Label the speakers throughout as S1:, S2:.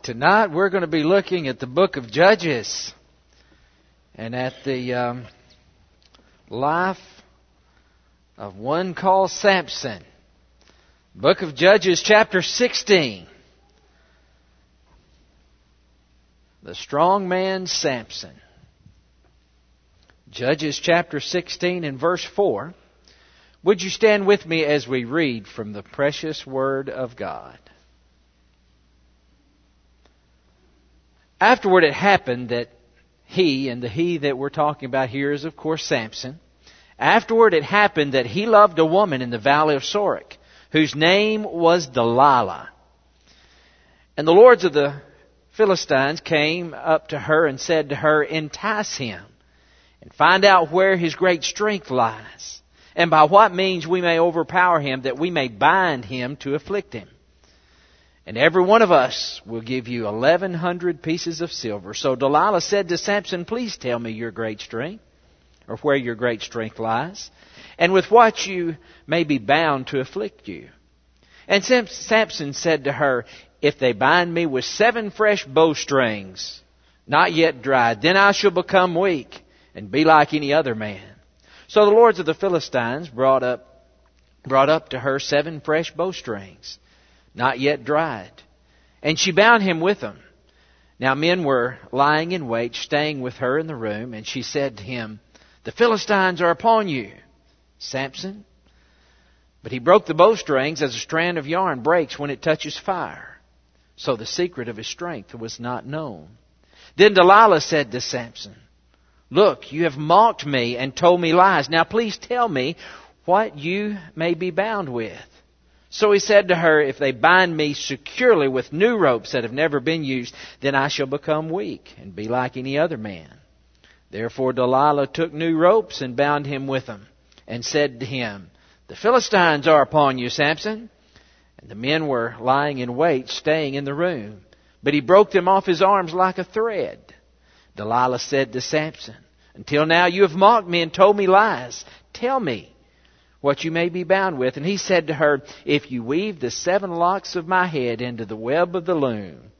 S1: Tonight we're going to be looking at the book of Judges and at the life of one called Samson. Book of Judges chapter 16. The strong man Samson. Judges chapter 16 and verse 4. Would you stand with me as we read from the precious Word of God? Afterward it happened that he, and the he that we're talking about here is of course Samson. Afterward it happened that he loved a woman in the valley of Sorek, whose name was Delilah. And the lords of the Philistines came up to her and said to her, "Entice him, and find out where his great strength lies, and by what means we may overpower him, that we may bind him to afflict him. And every one of us will give you 1,100 pieces of silver." So Delilah said to Samson, "Please tell me your great strength, or where your great strength lies, and with what you may be bound to afflict you." And Samson said to her, "If they bind me with 7 fresh bowstrings, not yet dried, then I shall become weak and be like any other man." So the lords of the Philistines brought up to her 7 fresh bowstrings, not yet dried, and she bound him with them. Now men were lying in wait, staying with her in the room, and she said to him, "The Philistines are upon you, Samson." But he broke the bowstrings as a strand of yarn breaks when it touches fire. So the secret of his strength was not known. Then Delilah said to Samson, "Look, you have mocked me and told me lies. Now please tell me what you may be bound with." So he said to her, "If they bind me securely with new ropes that have never been used, then I shall become weak and be like any other man." Therefore Delilah took new ropes and bound him with them, and said to him, "The Philistines are upon you, Samson." And the men were lying in wait, staying in the room. But he broke them off his arms like a thread. Delilah said to Samson, "Until now you have mocked me and told me lies. Tell me what you may be bound with." And he said to her, "If you weave the 7 locks of my head into the web of the loom."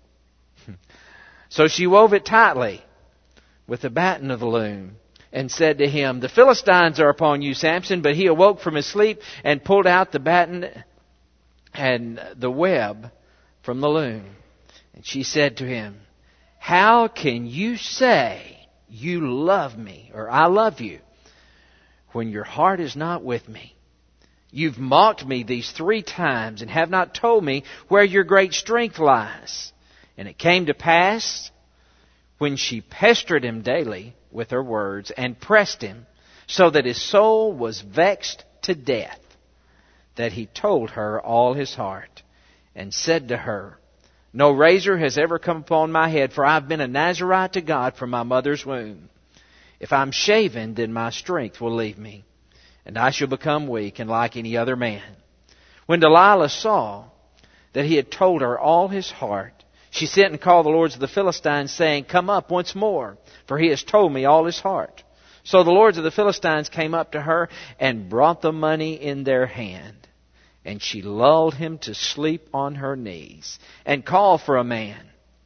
S1: So she wove it tightly with the batten of the loom, and said to him, "The Philistines are upon you, Samson." But he awoke from his sleep and pulled out the batten and the web from the loom. And she said to him, "How can you say you love me, or I love you, when your heart is not with me? You've mocked me these 3 times and have not told me where your great strength lies." And it came to pass, when she pestered him daily with her words and pressed him so that his soul was vexed to death, that he told her all his heart, and said to her, "No razor has ever come upon my head, for I've been a Nazirite to God from my mother's womb. If I'm shaven, then my strength will leave me, and I shall become weak and like any other man." When Delilah saw that he had told her all his heart, she sent and called the lords of the Philistines, saying, "Come up once more, for he has told me all his heart." So the lords of the Philistines came up to her and brought the money in their hand. And she lulled him to sleep on her knees, and called for a man,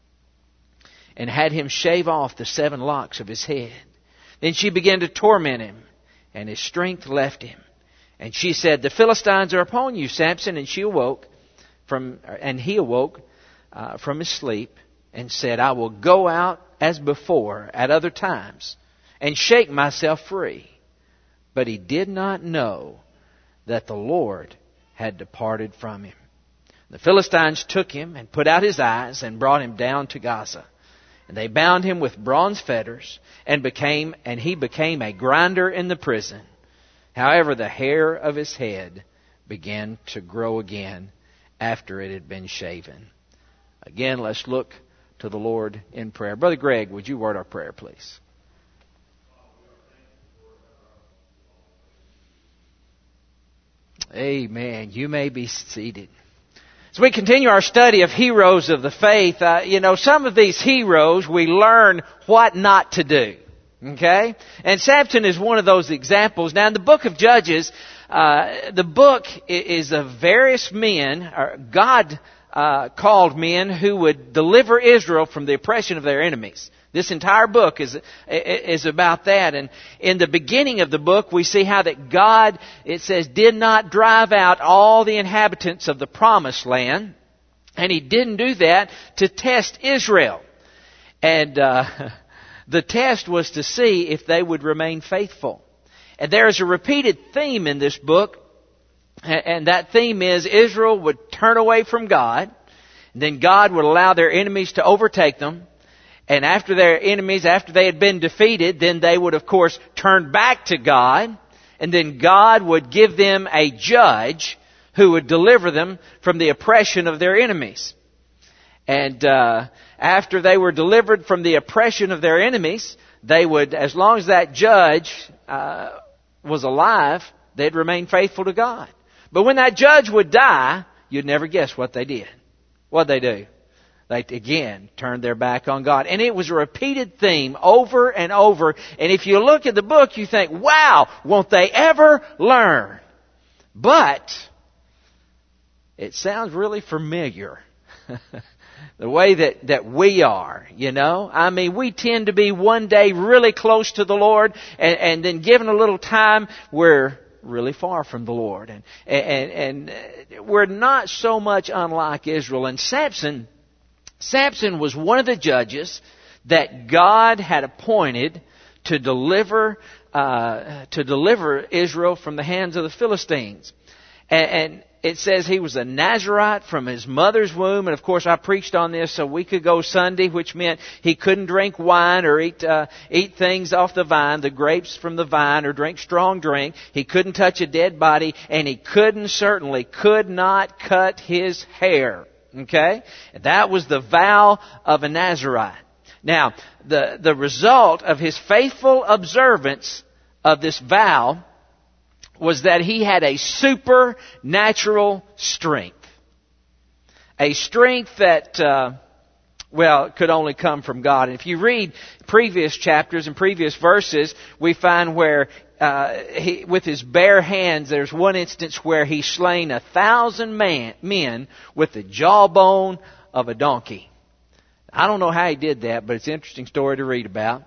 S1: and had him shave off the 7 locks of his head. Then she began to torment him, and his strength left him. And she said, "The Philistines are upon you, Samson." And he awoke from his sleep, and said, "I will go out as before at other times, and shake myself free." But he did not know that the Lord had departed from him. The Philistines took him and put out his eyes and brought him down to Gaza. And they bound him with bronze fetters, and he became a grinder in the prison. However, the hair of his head began to grow again after it had been shaven. Again, let's look to the Lord in prayer. Brother Greg, would you word our prayer, please? Amen. You may be seated. As we continue our study of heroes of the faith, some of these heroes we learn what not to do. Okay? And Samson is one of those examples. Now in the book of Judges, the book is of various men, God called men who would deliver Israel from the oppression of their enemies. This entire book is about that. And in the beginning of the book, we see how that God, it says, did not drive out all the inhabitants of the promised land. And He didn't do that to test Israel. And the test was to see if they would remain faithful. And there is a repeated theme in this book. And that theme is Israel would turn away from God. And then God would allow their enemies to overtake them. And after their enemies, after they had been defeated, then they would, of course, turn back to God. And then God would give them a judge who would deliver them from the oppression of their enemies. And after they were delivered from the oppression of their enemies, they would, as long as that judge was alive, they'd remain faithful to God. But when that judge would die, you'd never guess what they did. What'd they do? They again turned their back on God. And it was a repeated theme over and over. And if you look at the book, you think, wow, won't they ever learn? But it sounds really familiar. The way that we are, you know. I mean, we tend to be one day really close to the Lord, and then given a little time, we're really far from the Lord. And we're not so much unlike Israel. And Samson was one of the judges that God had appointed to deliver Israel from the hands of the Philistines. And it says he was a Nazirite from his mother's womb. And of course I preached on this a week ago Sunday, which meant he couldn't drink wine or eat things off the vine, the grapes from the vine, or drink strong drink. He couldn't touch a dead body, and he certainly could not cut his hair. Okay? That was the vow of a Nazirite. Now, the result of his faithful observance of this vow was that he had a supernatural strength. A strength that, could only come from God. And if you read previous chapters and previous verses, we find where with his bare hands, there's one instance where he slain 1,000 men with the jawbone of a donkey. I don't know how he did that, but it's an interesting story to read about.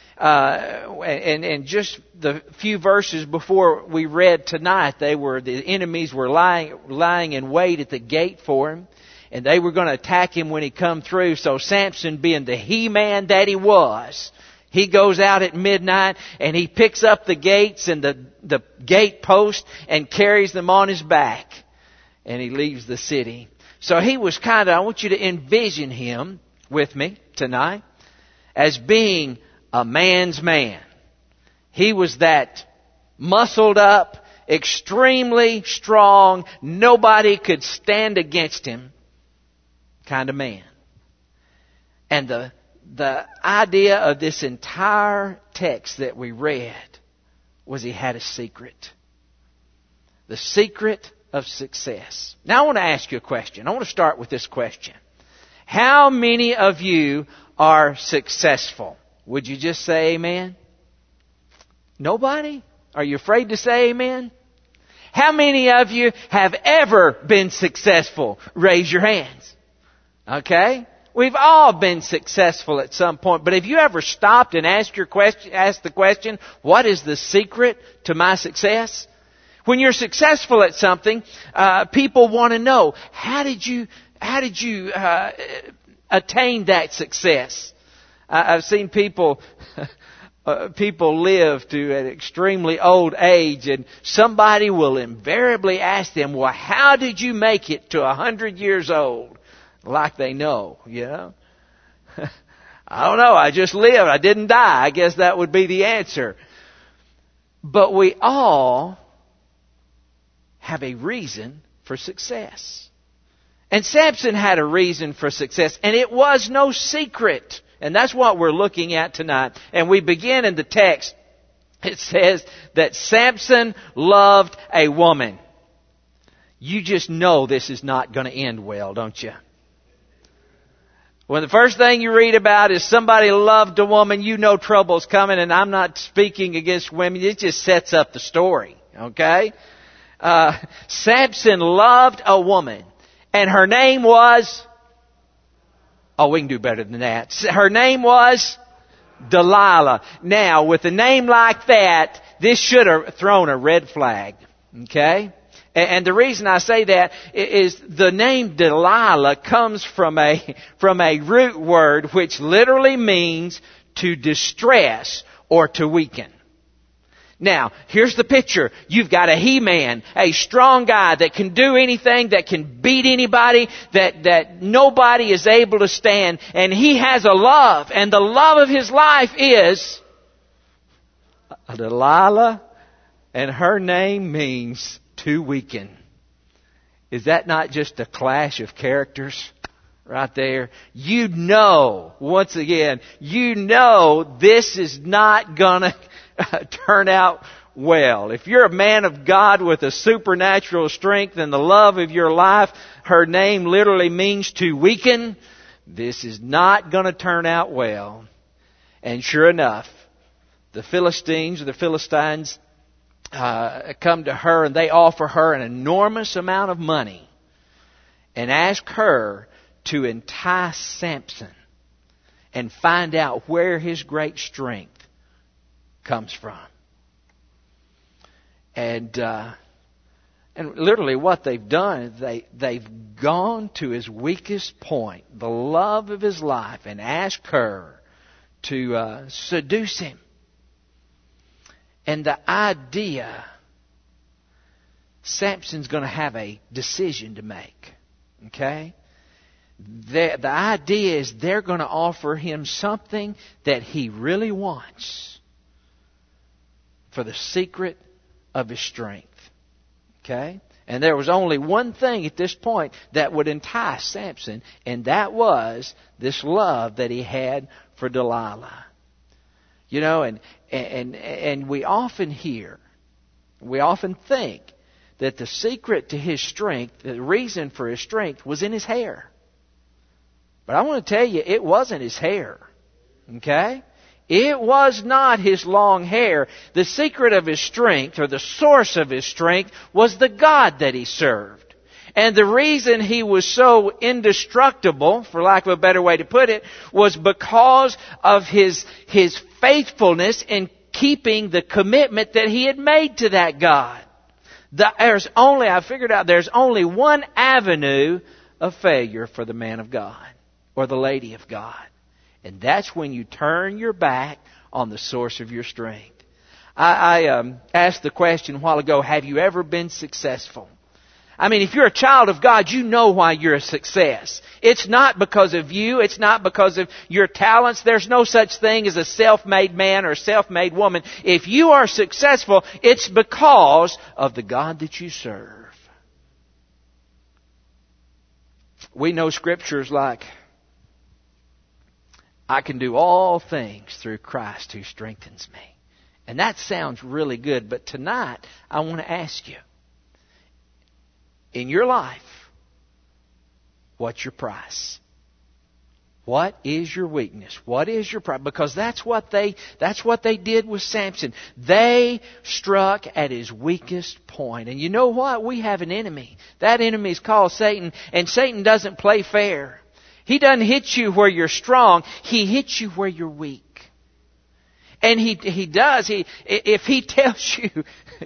S1: And just the few verses before we read tonight, the enemies were lying in wait at the gate for him, and they were going to attack him when he come through. So Samson, being the he-man that he was, he goes out at midnight and he picks up the gates and the gate post and carries them on his back, and he leaves the city. So he was I want you to envision him with me tonight as being a man's man. He was that muscled up, extremely strong, nobody could stand against him kind of man. And the idea of this entire text that we read was he had a secret. The secret of success. Now I want to ask you a question. I want to start with this question. How many of you are successful? Would you just say amen? Nobody? Are you afraid to say amen? How many of you have ever been successful? Raise your hands. Okay? We've all been successful at some point. But have you ever stopped and asked the question, what is the secret to my success? When you're successful at something, people want to know, how did you attain that success? I've seen people live to an extremely old age, and somebody will invariably ask them, well, how did you make it to 100 years old? Like they know, you know. I don't know, I just lived, I didn't die. I guess that would be the answer. But we all have a reason for success. And Samson had a reason for success, and it was no secret. And that's what we're looking at tonight. And we begin in the text. It says that Samson loved a woman. You just know this is not going to end well, don't you? When the first thing you read about is somebody loved a woman, you know trouble's coming. And I'm not speaking against women. It just sets up the story. Okay? Samson loved a woman. And her name was... Oh, we can do better than that. Her name was Delilah. Now, with a name like that, this should have thrown a red flag. Okay? And the reason I say that is the name Delilah comes from a root word which literally means to distress or to weaken. Now, here's the picture. You've got a he-man, a strong guy that can do anything, that can beat anybody, that nobody is able to stand. And he has a love. And the love of his life is Delilah. And her name means to weaken. Is that not just a clash of characters right there? You know, once again, you know this is not gonna turn out well. If you're a man of God with a supernatural strength and the love of your life, her name literally means to weaken. This is not going to turn out well. And sure enough, the Philistines come to her and they offer her an enormous amount of money and ask her to entice Samson and find out where his great strength comes from. And literally what they've done is they've gone to his weakest point, the love of his life, and asked her to seduce him. And the idea, Samson's going to have a decision to make. Okay? The idea is they're going to offer him something that he really wants for the secret of his strength. Okay? And there was only one thing at this point that would entice Samson, and that was this love that he had for Delilah. You know, and we often think that the secret to his strength, the reason for his strength, was in his hair. But I want to tell you, it wasn't his hair. Okay? It was not his long hair. The secret of his strength, or the source of his strength, was the God that he served. And the reason he was so indestructible, for lack of a better way to put it, was because of his faithfulness in keeping the commitment that he had made to that God. I figured out there's only one avenue of failure for the man of God, or the lady of God. And that's when you turn your back on the source of your strength. I asked the question a while ago, have you ever been successful? I mean, if you're a child of God, you know why you're a success. It's not because of you. It's not because of your talents. There's no such thing as a self-made man or self-made woman. If you are successful, it's because of the God that you serve. We know scriptures like, I can do all things through Christ who strengthens me. And that sounds really good, but tonight I want to ask you, in your life, what's your price? What is your weakness? What is your price? Because that's what they did with Samson. They struck at his weakest point. And you know what? We have an enemy. That enemy is called Satan, and Satan doesn't play fair. He doesn't hit you where you're strong. He hits you where you're weak. And he does. If he tells you,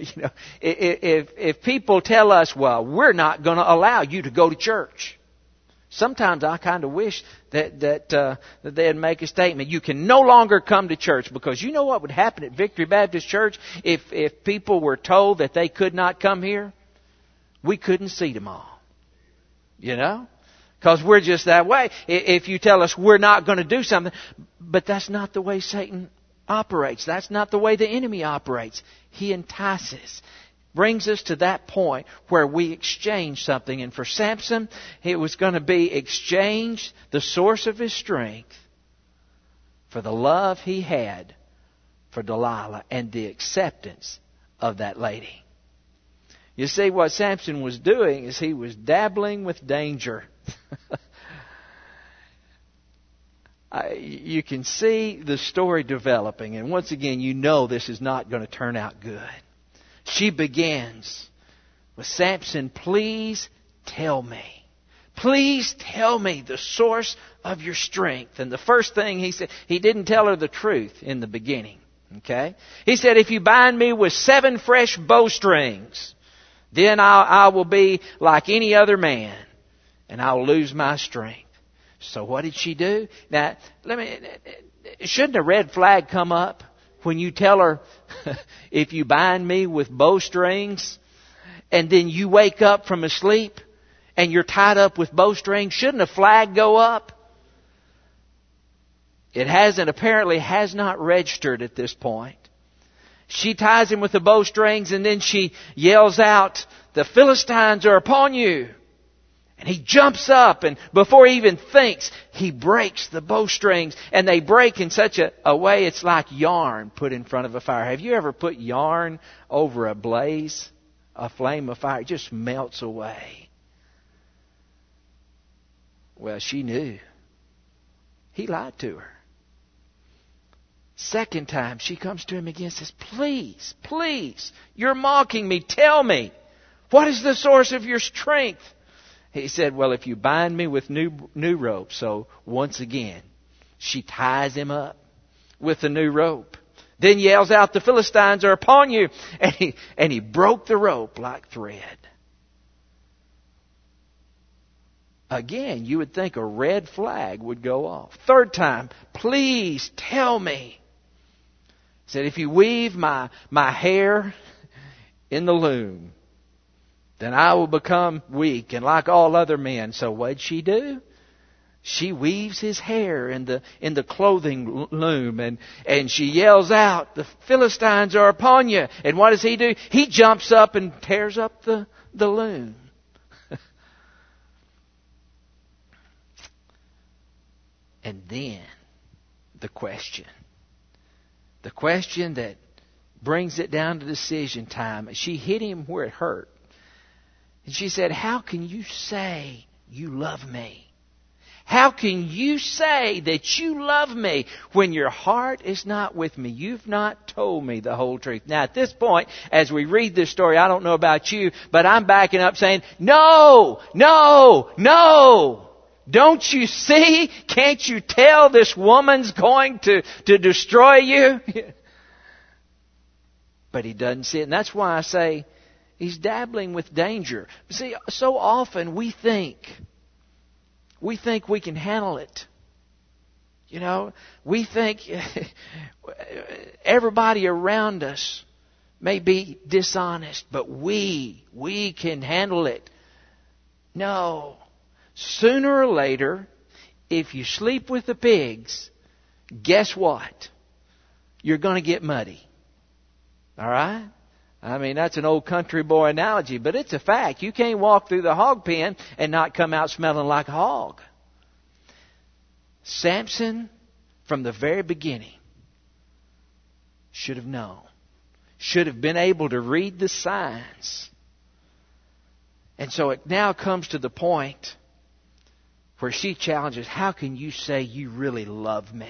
S1: if people tell us, well, we're not going to allow you to go to church. Sometimes I kind of wish that they'd make a statement. You can no longer come to church, because you know what would happen at Victory Baptist Church if people were told that they could not come here? We couldn't seat them all. You know? Because we're just that way. If you tell us we're not going to do something, but that's not the way Satan operates. That's not the way the enemy operates. He entices. Brings us to that point where we exchange something. And for Samson, it was going to be exchange the source of his strength for the love he had for Delilah and the acceptance of that lady. You see, what Samson was doing is he was dabbling with danger. You can see the story developing, and once again, you know this is not going to turn out good. She begins with, Samson, please tell me. Please tell me the source of your strength. And the first thing he said, he didn't tell her the truth in the beginning. Okay? He said, if you bind me with 7 fresh bowstrings, then I will be like any other man, and I will lose my strength. So what did she do? Now, shouldn't a red flag come up when you tell her, if you bind me with bowstrings, and then you wake up from a sleep, and you're tied up with bowstrings? Shouldn't a flag go up? It apparently has not registered at this point. She ties him with the bowstrings, and then she yells out, the Philistines are upon you. And he jumps up, and before he even thinks, he breaks the bowstrings. And they break in such a way, it's like yarn put in front of a fire. Have you ever put yarn over a blaze, a flame of fire? It just melts away. Well, she knew. He lied to her. Second time, she comes to him again and says, please, please, you're mocking me. Tell me, what is the source of your strength? He said, well, if you bind me with new rope. So once again, she ties him up with the new rope. Then yells out, the Philistines are upon you. And he broke the rope like thread. Again, you would think a red flag would go off. Third time, please tell me. He said, if you weave my hair in the loom, then I will become weak and like all other men. So what'd she do? She weaves his hair in the clothing loom, and she yells out, the Philistines are upon you. And what does he do? He jumps up and tears up the loom. And then the question that brings it down to decision time. She hit him where it hurt. And she said, how can you say you love me? How can you say that you love me when your heart is not with me? You've not told me the whole truth. Now at this point, as we read this story, I don't know about you, but I'm backing up saying, no, no, no. Don't you see? Can't you tell this woman's going to destroy you? But he doesn't see it. And that's why I say he's dabbling with danger. See, so often we think we can handle it. You know, we think everybody around us may be dishonest, but we can handle it. No. Sooner or later, if you sleep with the pigs, guess what? You're going to get muddy. All right? I mean, that's an old country boy analogy, but it's a fact. You can't walk through the hog pen and not come out smelling like a hog. Samson, from the very beginning, should have known. Should have been able to read the signs. And so it now comes to the point where she challenges, how can you say you really love me?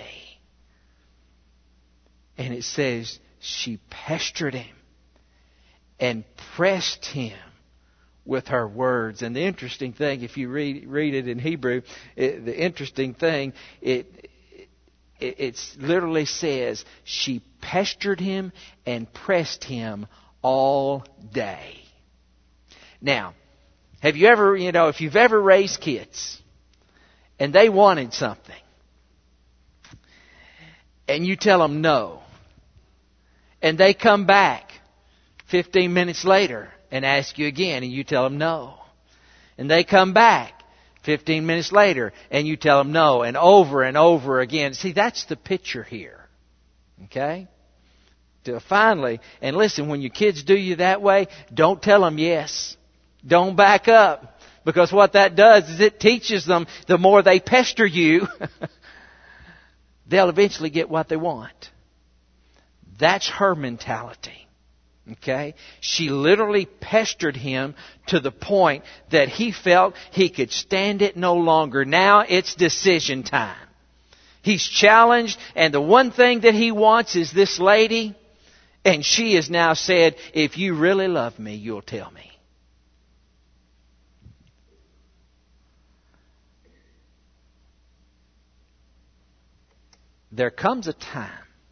S1: And it says she pestered him and pressed him with her words. And the interesting thing, if you read it in Hebrew, the interesting thing, it literally says she pestered him and pressed him all day. Now, have you ever, if you've ever raised kids, and they wanted something, and you tell them no, and they come back 15 minutes later and ask you again, and you tell them no, and they come back 15 minutes later and you tell them no, and over again. See, that's the picture here. Okay? To finally, and listen, when your kids do you that way, don't tell them yes. Don't back up. Because what that does is it teaches them, the more they pester you, they'll eventually get what they want. That's her mentality. Okay? She literally pestered him to the point that he felt he could stand it no longer. Now it's decision time. He's challenged, and the one thing that he wants is this lady, and she has now said, if you really love me, you'll tell me. there comes a time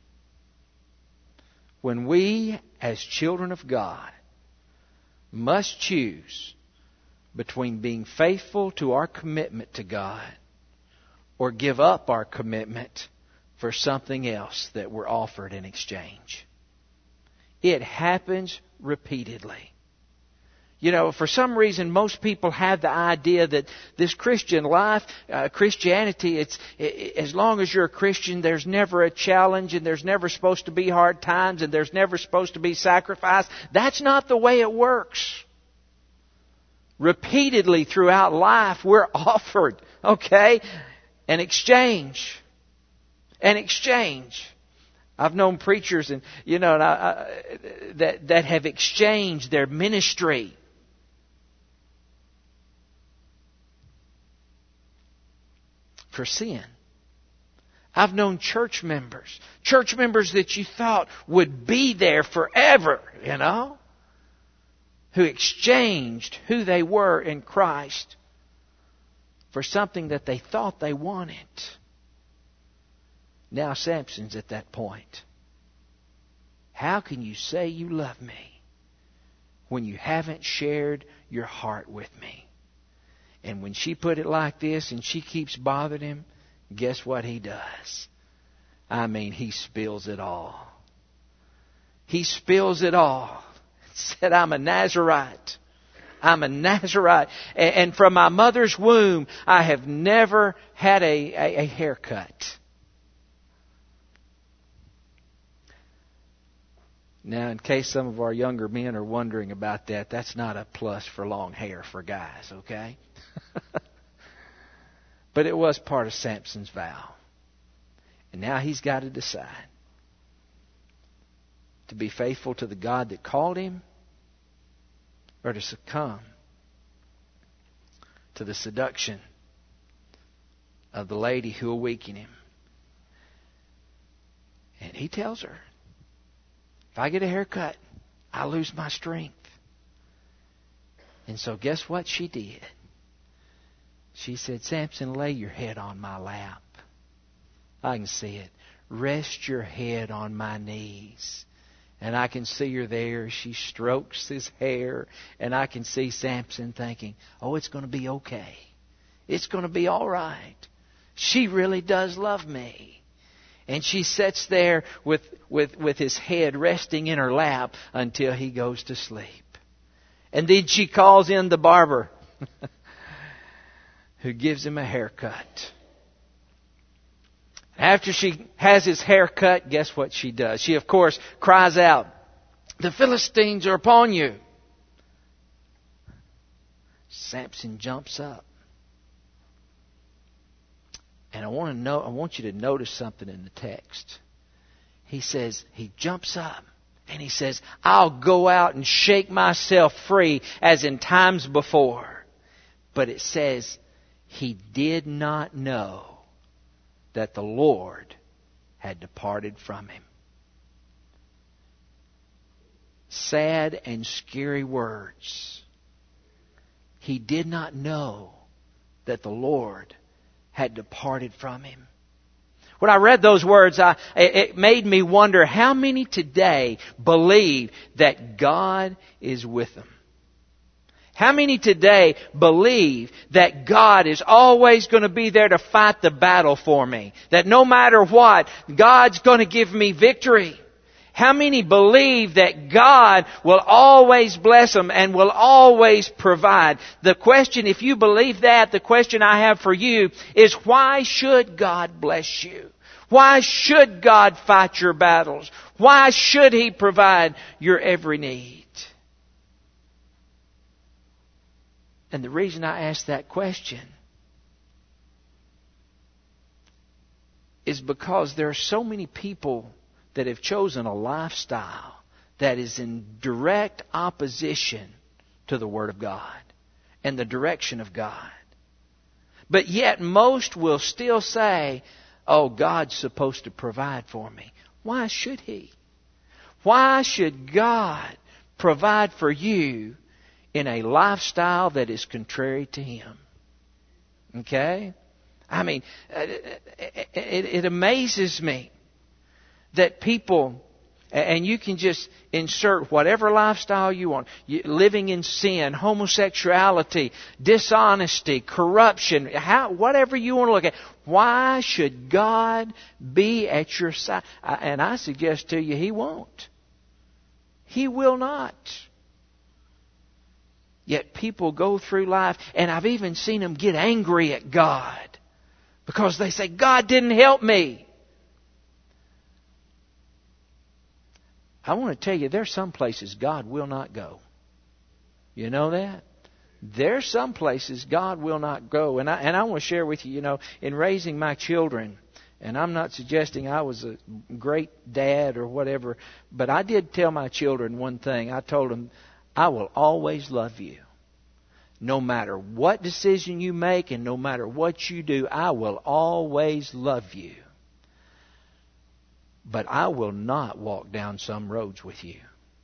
S1: when we, as children of God, must choose between being faithful to our commitment to God or give up our commitment for something else that we're offered in exchange. It happens repeatedly. You know, for some reason, most people have the idea that this Christian life, Christianity, as long as you're a Christian, there's never a challenge, and there's never supposed to be hard times, and there's never supposed to be sacrifice. That's not the way it works. Repeatedly throughout life, we're offered, an exchange. An exchange. I've known preachers that have exchanged their ministry for sin. I've known church members that you thought would be there forever, who exchanged who they were in Christ for something that they thought they wanted. Now Samson's at that point. How can you say you love me when you haven't shared your heart with me? And when she put it like this and she keeps bothering him, guess what he does? He spills it all. He spills it all. Said, I'm a Nazirite. I'm a Nazirite. And from my mother's womb, I have never had a haircut. Now, in case some of our younger men are wondering about that, that's not a plus for long hair for guys, okay? But it was part of Samson's vow. And now he's got to decide to be faithful to the God that called him or to succumb to the seduction of the lady who will weaken him. And he tells her, if I get a haircut, I lose my strength. And so guess what she did? She said, Samson, lay your head on my lap. I can see it. Rest your head on my knees. And I can see her there. She strokes his hair. And I can see Samson thinking, oh, it's going to be okay. It's going to be all right. She really does love me. And she sits there with his head resting in her lap until he goes to sleep. And then she calls in the barber who gives him a haircut. After she has his hair cut, guess what she does? She, of course, cries out, the Philistines are upon you. Samson jumps up. And I want you to notice something in the text. He jumps up and he says, I'll go out and shake myself free as in times before. But it says, he did not know that the Lord had departed from him. Sad and scary words. He did not know that the Lord had departed from him. When I read those words, it made me wonder how many today believe that God is with them. How many today believe that God is always going to be there to fight the battle for me? That no matter what, God's going to give me victory? How many believe that God will always bless them and will always provide? The question, if you believe that, the question I have for you is, why should God bless you? Why should God fight your battles? Why should He provide your every need? And the reason I ask that question is because there are so many people that have chosen a lifestyle that is in direct opposition to the Word of God and the direction of God. But yet most will still say, oh, God's supposed to provide for me. Why should He? Why should God provide for you in a lifestyle that is contrary to Him? Okay? I mean, it amazes me that people, and you can just insert whatever lifestyle you want, living in sin, homosexuality, dishonesty, corruption, whatever you want to look at. Why should God be at your side? And I suggest to you, He won't. He will not. Yet people go through life, and I've even seen them get angry at God because they say, God didn't help me. I want to tell you, there's some places God will not go. You know that? There's some places God will not go. And I want to share with you, in raising my children, and I'm not suggesting I was a great dad or whatever, but I did tell my children one thing. I told them, I will always love you. No matter what decision you make and no matter what you do, I will always love you. But I will not walk down some roads with you.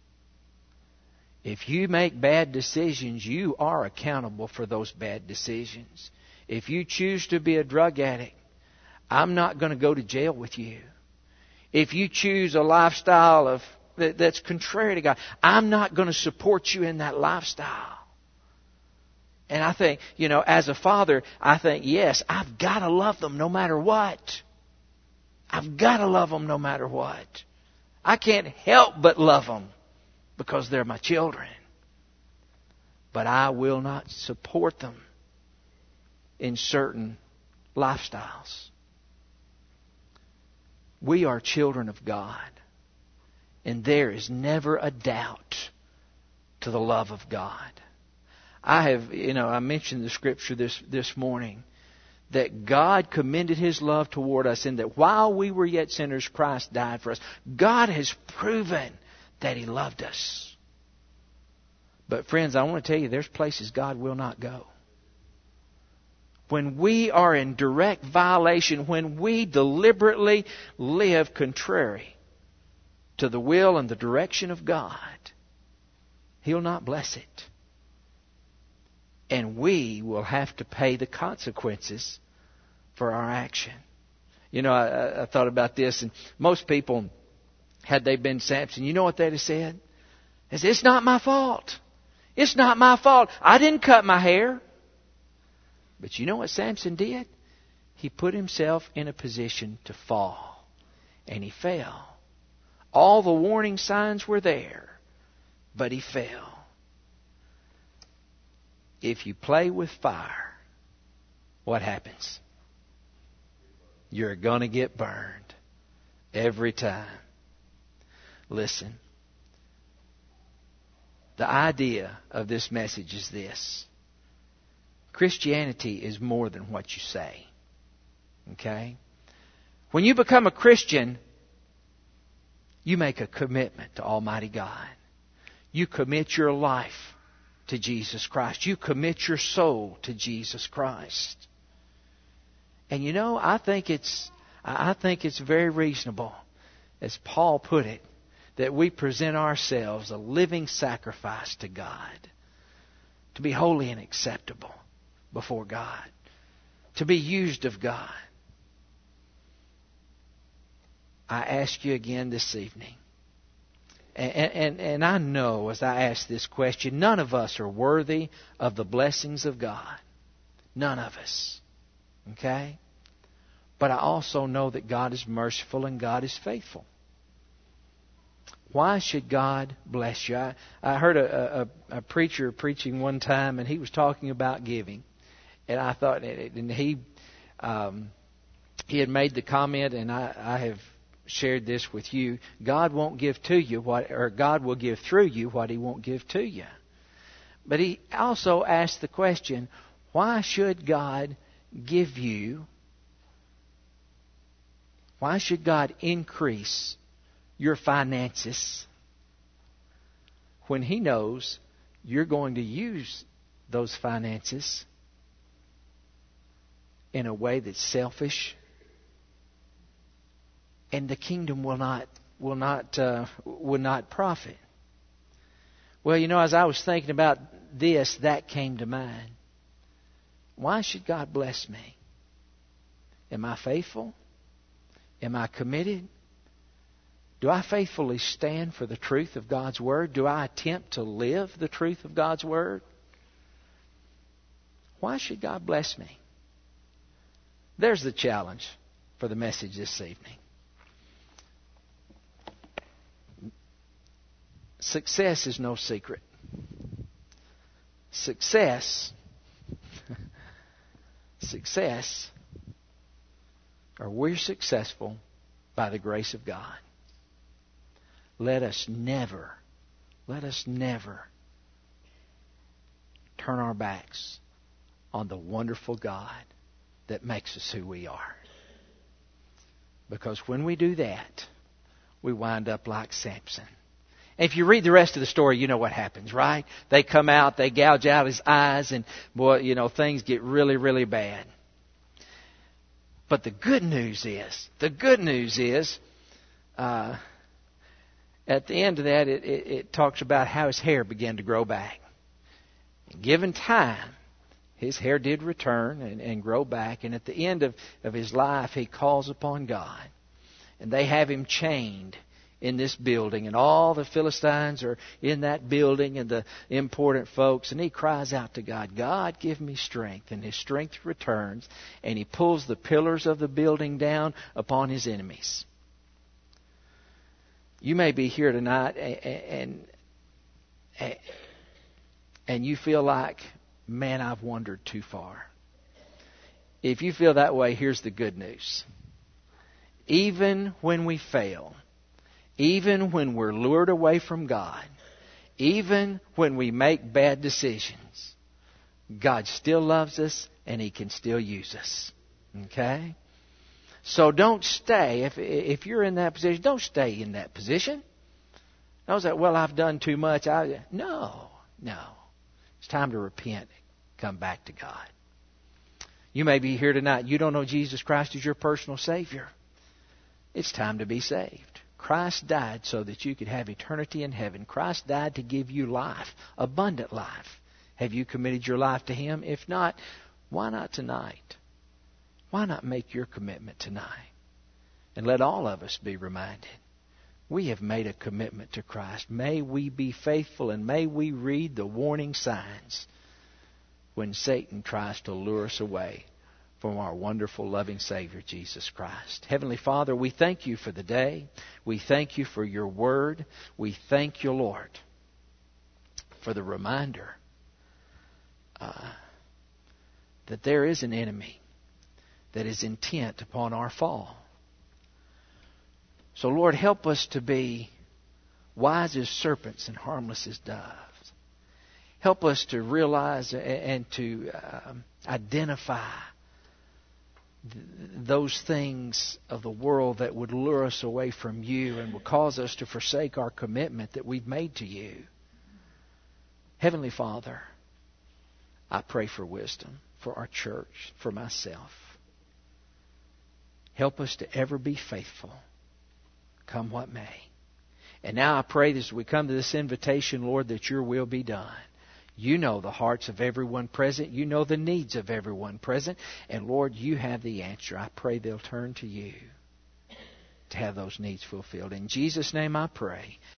S1: If you make bad decisions, you are accountable for those bad decisions. If you choose to be a drug addict, I'm not going to go to jail with you. If you choose a lifestyle that's contrary to God, I'm not going to support you in that lifestyle. And I think, as a father, I think, yes, I've got to love them no matter what. I've got to love them no matter what. I can't help but love them because they're my children. But I will not support them in certain lifestyles. We are children of God. And there is never a doubt to the love of God. I mentioned the scripture this morning that God commended His love toward us in that while we were yet sinners, Christ died for us. God has proven that He loved us. But friends, I want to tell you, there's places God will not go. When we are in direct violation, when we deliberately live contrary to the will and the direction of God, He'll not bless it. And we will have to pay the consequences for our action. I thought about this, and most people, had they been Samson, you know what they'd have said? They said, it's not my fault. It's not my fault. I didn't cut my hair. But you know what Samson did? He put himself in a position to fall. And he fell. All the warning signs were there, but he fell. If you play with fire, what happens? You're going to get burned every time. Listen. The idea of this message is this. Christianity is more than what you say. Okay? When you become a Christian, you make a commitment to Almighty God. You commit your life to Jesus Christ. You commit your soul to Jesus Christ. And I think it's very reasonable, as Paul put it, that we present ourselves a living sacrifice to God, to be holy and acceptable before God, to be used of God. I ask you again this evening, and I know as I ask this question, none of us are worthy of the blessings of God. None of us. Okay? But I also know that God is merciful and God is faithful. Why should God bless you? I heard a preacher preaching one time, and he was talking about giving. And I thought, and he had made the comment, and I have shared this with you. God won't give to you God will give through you what He won't give to you. But he also asked the question, why should God give you? Why should God increase your finances when He knows you're going to use those finances in a way that's selfish, and the kingdom will not profit? Well, as I was thinking about this, that came to mind. Why should God bless me? Am I faithful? Am I committed? Do I faithfully stand for the truth of God's Word? Do I attempt to live the truth of God's Word? Why should God bless me? There's the challenge for the message this evening. Success is no secret. Success, or we're successful by the grace of God. Let us never turn our backs on the wonderful God that makes us who we are. Because when we do that, we wind up like Samson. If you read the rest of the story, you know what happens, right? They come out, they gouge out his eyes, and boy, things get really, really bad. But the good news is, at the end of that, it talks about how his hair began to grow back. Given time, his hair did return and grow back. And at the end of his life, he calls upon God. And they have him chained in this building. And all the Philistines are in that building and the important folks. And he cries out to God, God, give me strength. And his strength returns. And he pulls the pillars of the building down upon his enemies. You may be here tonight and you feel like, man, I've wandered too far. If you feel that way, here's the good news. Even when we fail, even when we're lured away from God, even when we make bad decisions, God still loves us and He can still use us. Okay? So don't stay. If you're in that position, don't stay in that position. Don't say, well, I've done too much. No. It's time to repent. Come back to God. You may be here tonight. You don't know Jesus Christ as your personal Savior. It's time to be saved. Christ died so that you could have eternity in heaven. Christ died to give you life, abundant life. Have you committed your life to Him? If not, why not tonight? Why not make your commitment tonight? And let all of us be reminded. We have made a commitment to Christ. May we be faithful and may we read the warning signs when Satan tries to lure us away from our wonderful, loving Savior, Jesus Christ. Heavenly Father, we thank You for the day. We thank You for Your Word. We thank You, Lord, for the reminder that there is an enemy that is intent upon our fall. So, Lord, help us to be wise as serpents and harmless as doves. Help us to realize and to identify those things of the world that would lure us away from You and would cause us to forsake our commitment that we've made to You. Heavenly Father, I pray for wisdom for our church, for myself. Help us to ever be faithful, come what may. And now I pray as we come to this invitation, Lord, that Your will be done. You know the hearts of everyone present. You know the needs of everyone present. And Lord, You have the answer. I pray they'll turn to You to have those needs fulfilled. In Jesus' name I pray.